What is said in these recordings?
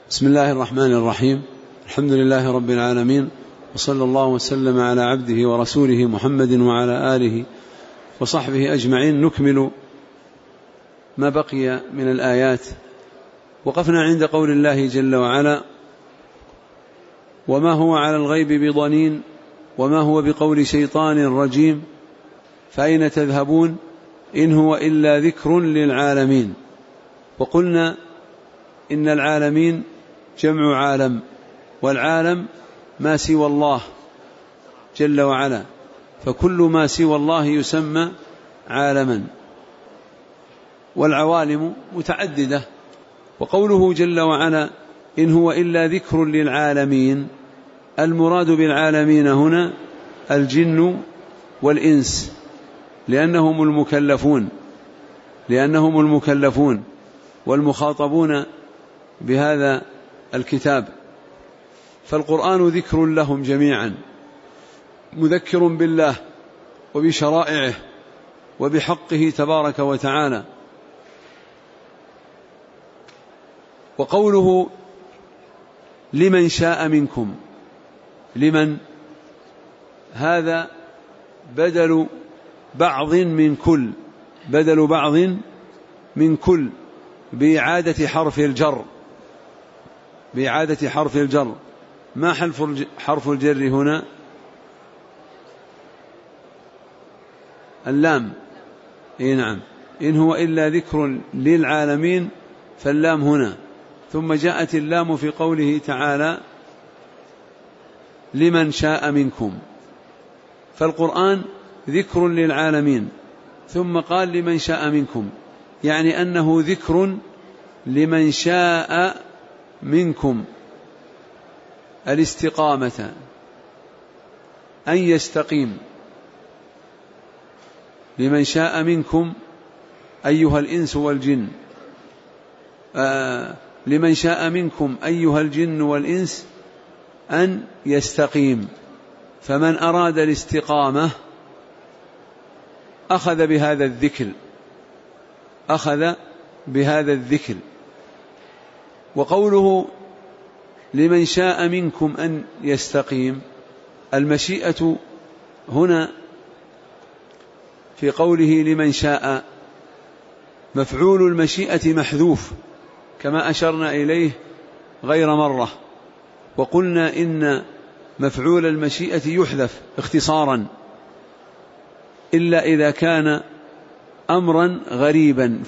بسم الله الرحمن الرحيم. الحمد لله رب العالمين، وصلى الله وسلم على عبده ورسوله محمد وعلى آله وصحبه أجمعين. نكمل ما بقي من الآيات. وقفنا عند قول الله جل وعلا: وما هو على الغيب بضنين وما هو بقول شيطان رجيم فأين تذهبون إن هو إلا ذكر للعالمين. وقلنا إن العالمين جمع عالم، والعالم ما سوى الله جل وعلا، فكل ما سوى الله يسمى عالما، والعوالم متعددة. وقوله جل وعلا: إن هو إلا ذكر للعالمين، المراد بالعالمين هنا الجن والإنس، لأنهم المكلفون والمخاطبون بهذا الكتاب. فالقرآن ذكر لهم جميعا، مذكر بالله وبشرائعه وبحقه تبارك وتعالى. وقوله لمن شاء منكم، لمن هذا بدل بعض من كل بإعادة حرف الجر. ما حرف الجر هنا؟ اللام. نعم، إن هو إلا ذكر للعالمين، فاللام هنا. ثم جاءت اللام في قوله تعالى: لمن شاء منكم. فالقرآن ذكر للعالمين، ثم قال لمن شاء منكم، يعني أنه ذكر لمن شاء منكم الاستقامة، أن يستقيم. لمن شاء منكم أيها الإنس والجن، لمن شاء منكم أيها الجن والإنس أن يستقيم. فمن أراد الاستقامة أخذ بهذا الذكر. وقوله لمن شاء منكم أن يستقيم، المشيئة هنا في قوله لمن شاء مفعول المشيئة محذوف، كما أشرنا إليه غير مرة. وقلنا إن مفعول المشيئة يحذف اختصارا، إلا إذا كان أمرا غريبا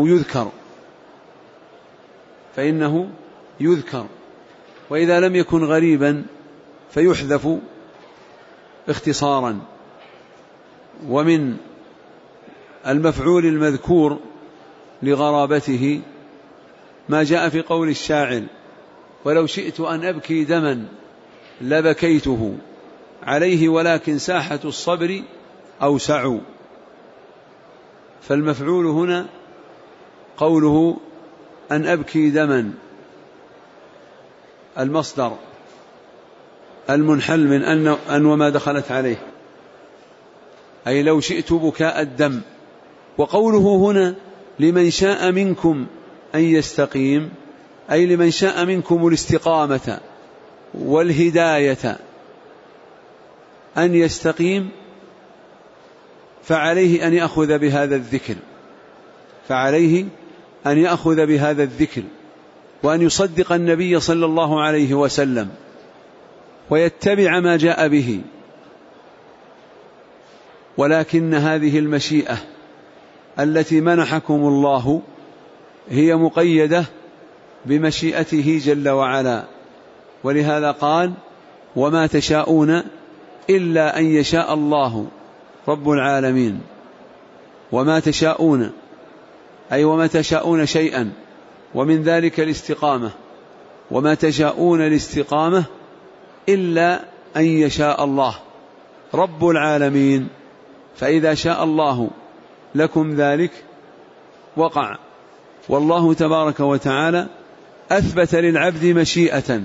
فإنه يذكر، وإذا لم يكن غريبا فيحذف اختصارا. ومن المفعول المذكور لغرابته ما جاء في قول الشاعر: ولو شئت أن أبكي دما لبكيته عليه ولكن ساحة الصبر أوسع. فالمفعول هنا قوله أن أبكي دما، المصدر المنحل من أن وما دخلت عليه، أي لو شئت بكاء الدم. وقوله هنا لمن شاء منكم أن يستقيم، أي لمن شاء منكم الاستقامة والهداية أن يستقيم، فعليه أن يأخذ بهذا الذكر، وأن يصدق النبي صلى الله عليه وسلم ويتبع ما جاء به. ولكن هذه المشيئة التي منحكم الله هي مقيدة بمشيئته جل وعلا، ولهذا قال: وما تشاءون إلا أن يشاء الله رب العالمين. وما تشاءون أي وما تشاءون شيئا، ومن ذلك الاستقامة. وما تشاءون الاستقامة إلا أن يشاء الله رب العالمين، فإذا شاء الله لكم ذلك وقع. والله تبارك وتعالى أثبت للعبد مشيئة،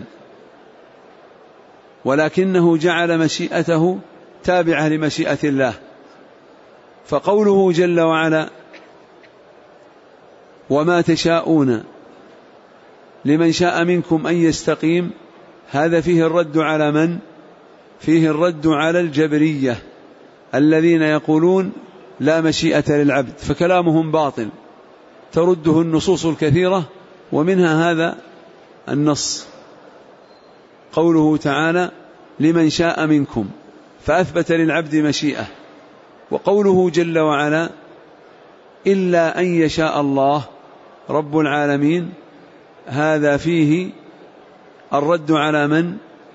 ولكنه جعل مشيئته تابعة لمشيئة الله. فقوله جل وعلا: وما تشاءون لمن شاء منكم أن يستقيم، هذا فيه الرد على من؟ فيه الرد على الجبرية الذين يقولون لا مشيئة للعبد، فكلامهم باطل ترده النصوص الكثيرة، ومنها هذا النص قوله تعالى لمن شاء منكم، فأثبت للعبد مشيئة. وقوله جل وعلا إلا أن يشاء الله رب العالمين، هذا فيه الرد على من؟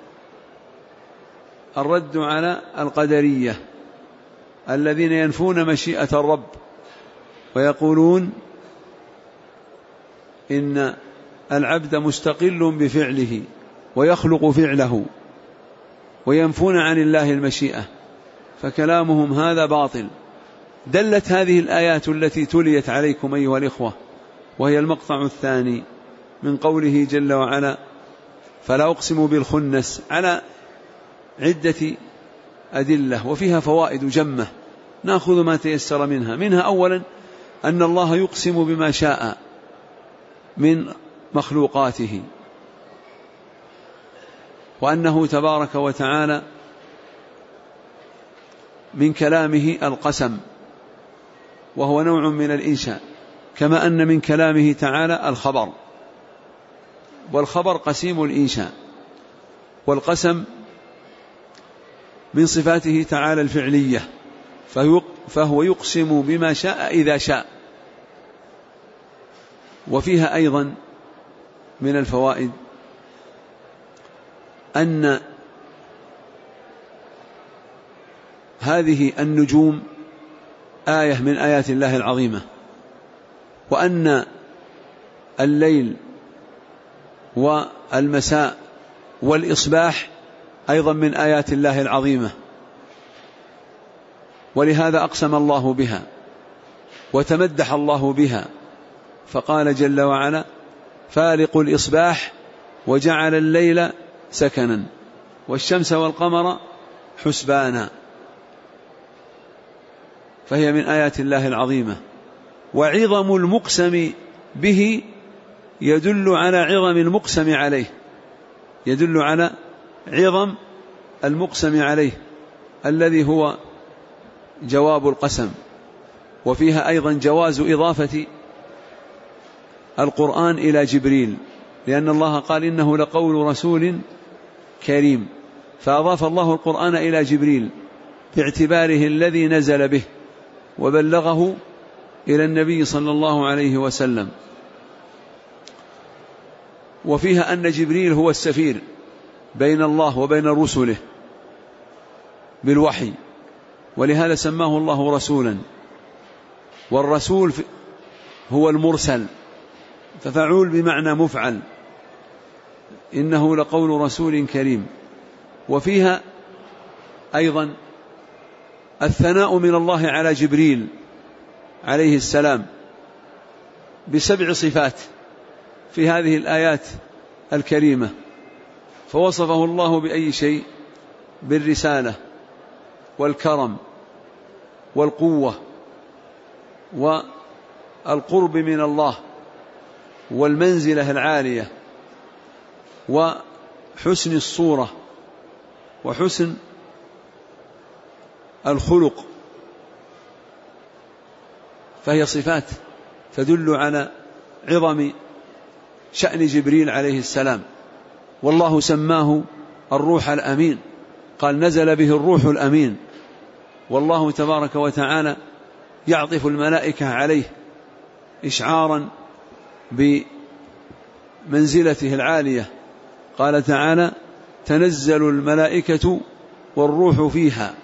الرد على القدرية الذين ينفون مشيئة الرب ويقولون إن العبد مستقل بفعله ويخلق فعله، وينفون عن الله المشيئة، فكلامهم هذا باطل. دلت هذه الآيات التي تليت عليكم أيها الإخوة، وهي المقطع الثاني من قوله جل وعلا فلا أقسم بالخنس، على عدة أدلة وفيها فوائد جمة، نأخذ ما تيسر منها أولا أن الله يقسم بما شاء من مخلوقاته، وأنه تبارك وتعالى من كلامه القسم وهو نوع من الإنشاء، كما أن من كلامه تعالى الخبر، والخبر قسيم الإنشاء، والقسم من صفاته تعالى الفعلية، فهو يقسم بما شاء إذا شاء. وفيها أيضا من الفوائد أن هذه النجوم آية من آيات الله العظيمة، وأن الليل والمساء والإصباح أيضا من آيات الله العظيمة، ولهذا أقسم الله بها وتمدح الله بها، فقال جل وعلا فالق الإصباح وجعل الليل سكنا والشمس والقمر حسبانا، فهي من آيات الله العظيمة. وعظم المقسم به يدل على عظم المقسم عليه، يدل على عظم المقسم عليه الذي هو جواب القسم. وفيها أيضا جواز إضافة القرآن إلى جبريل، لأن الله قال إنه لقول رسول كريم، فأضاف الله القرآن إلى جبريل باعتباره الذي نزل به وبلغه إلى النبي صلى الله عليه وسلم. وفيها أن جبريل هو السفير بين الله وبين رسله بالوحي، ولهذا سماه الله رسولا، والرسول هو المرسل، ففعول بمعنى مفعل، إنه لقول رسول كريم. وفيها أيضا الثناء من الله على جبريل عليه السلام ب7 صفات في هذه الآيات الكريمة، فوصفه الله بأي شيء؟ بالرسالة والكرم والقوة والقرب من الله والمنزلة العالية وحسن الصورة وحسن الخلق، فهي صفات تدل على عظم شأن جبريل عليه السلام. والله سماه الروح الأمين، قال نزل به الروح الأمين، والله تبارك وتعالى يعطف الملائكة عليه إشعارا بمنزلته العالية، قال تعالى تنزل الملائكة والروح فيها،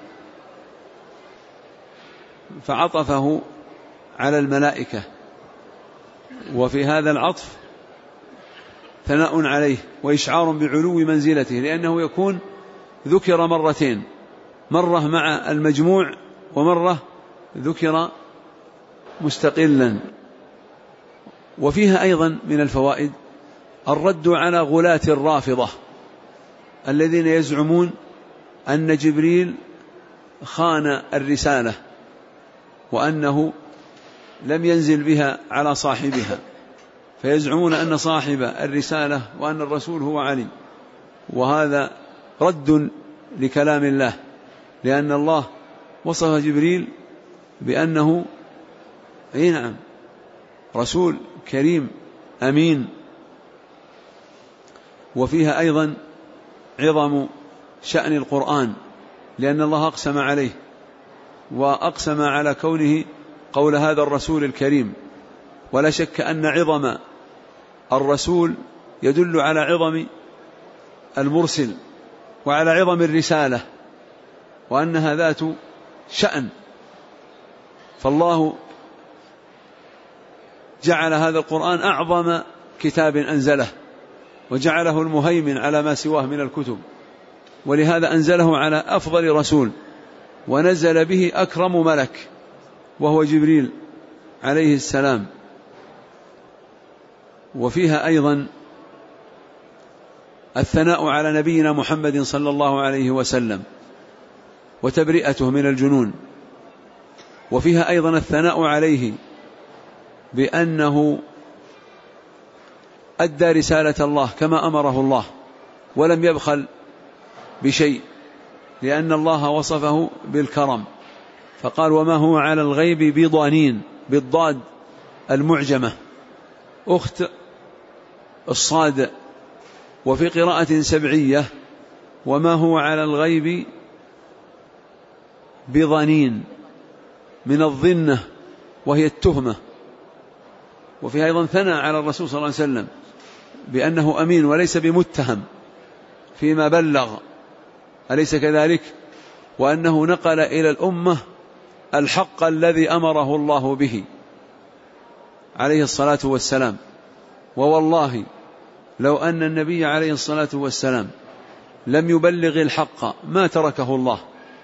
فعطفه على الملائكة، وفي هذا العطف ثناء عليه وإشعار بعلو منزلته، لأنه يكون ذكر مرتين، مرة مع المجموع ومرة ذكر مستقلا. وفيها أيضا من الفوائد الرد على غلاة الرافضة الذين يزعمون أن جبريل خان الرسالة وأنه لم ينزل بها على صاحبها، فيزعمون أن صاحب الرسالة وأن الرسول هو علي، وهذا رد لكلام الله، لأن الله وصف جبريل بأنه نعم رسول كريم أمين. وفيها أيضا عظم شأن القرآن، لأن الله أقسم عليه وأقسم على كونه قول هذا الرسول الكريم. ولا شك أن عظم الرسول يدل على عظم المرسل وعلى عظم الرسالة، وأنها ذات شأن. فالله جعل هذا القرآن أعظم كتاب أنزله، وجعله المهيمن على ما سواه من الكتب، ولهذا أنزله على أفضل رسول، ونزل به أكرم ملك وهو جبريل عليه السلام. وفيها أيضا الثناء على نبينا محمد صلى الله عليه وسلم وتبرئته من الجنون. وفيها أيضا الثناء عليه بأنه أدى رسالة الله كما أمره الله ولم يبخل بشيء، لأن الله وصفه بالكرم، فقال وما هو على الغيب بضنين، بالضاد المعجمة أخت الصاد. وفي قراءة سبعية وما هو على الغيب بضنين، من الظنة وهي التهمة. وفيها أيضا ثناء على الرسول صلى الله عليه وسلم بأنه أمين وليس بمتهم فيما بلغ، أليس كذلك؟ وأنه نقل إلى الأمة الحق الذي أمره الله به عليه الصلاة والسلام. ووالله لو أن النبي عليه الصلاة والسلام لم يبلغ الحق ما تركه الله.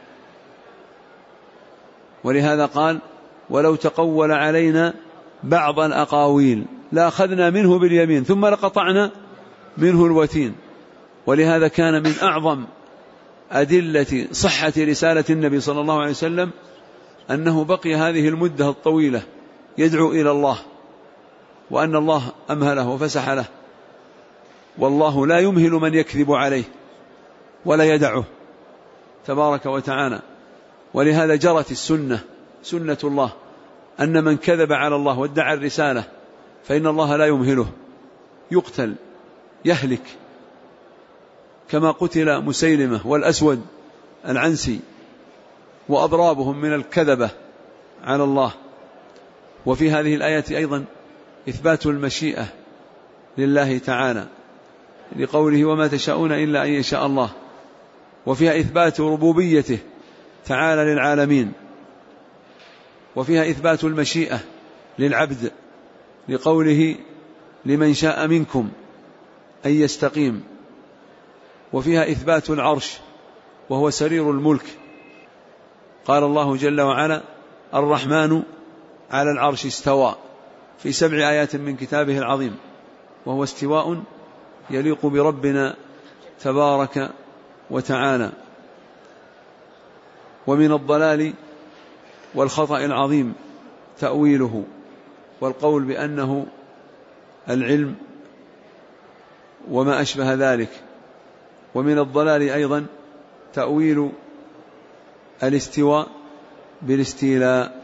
ولهذا قال ولو تقول علينا بعض الأقاويل لأخذنا منه باليمين ثم لقطعنا منه الوتين. ولهذا كان من أعظم أدلة صحة رسالة النبي صلى الله عليه وسلم أنه بقي هذه المدة الطويلة يدعو إلى الله، وأن الله أمهله وفسح له، والله لا يمهل من يكذب عليه ولا يدعه تبارك وتعالى. ولهذا جرت السنة، سنة الله، أن من كذب على الله وادعى الرسالة فإن الله لا يمهله، يقتل يهلك، كما قتل مسيلمة والأسود العنسي وأضرابهم من الكذبة على الله. وفي هذه الآية أيضا إثبات المشيئة لله تعالى لقوله وما تشاءون إلا أن يشاء الله. وفيها إثبات ربوبيته تعالى للعالمين. وفيها إثبات المشيئة للعبد لقوله لمن شاء منكم أن يستقيم. وفيها إثبات العرش وهو سرير الملك، قال الله جل وعلا الرحمن على العرش استوى في 7 آيات من كتابه العظيم، وهو استواء يليق بربنا تبارك وتعالى. ومن الضلال والخطأ العظيم تأويله والقول بأنه العلم وما أشبه ذلك. ومن الضلال أيضا تأويل الاستواء بالاستيلاء.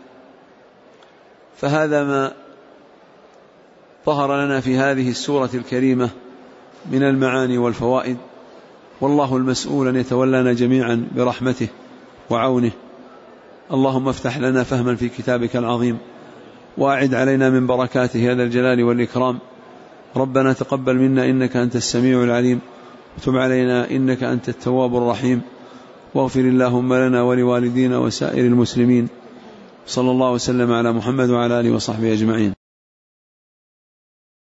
فهذا ما ظهر لنا في هذه السورة الكريمة من المعاني والفوائد، والله المسؤول أن يتولانا جميعا برحمته وعونه. اللهم افتح لنا فهما في كتابك العظيم، وأعد علينا من بركاته هذا الجلال والإكرام. ربنا تقبل منا إنك أنت السميع العليم، وتب علينا إنك أنت التواب الرحيم، واغفر اللهم لنا ولوالدينا وسائر المسلمين. صلى الله وسلم على محمد وعلى آله وصحبه أجمعين.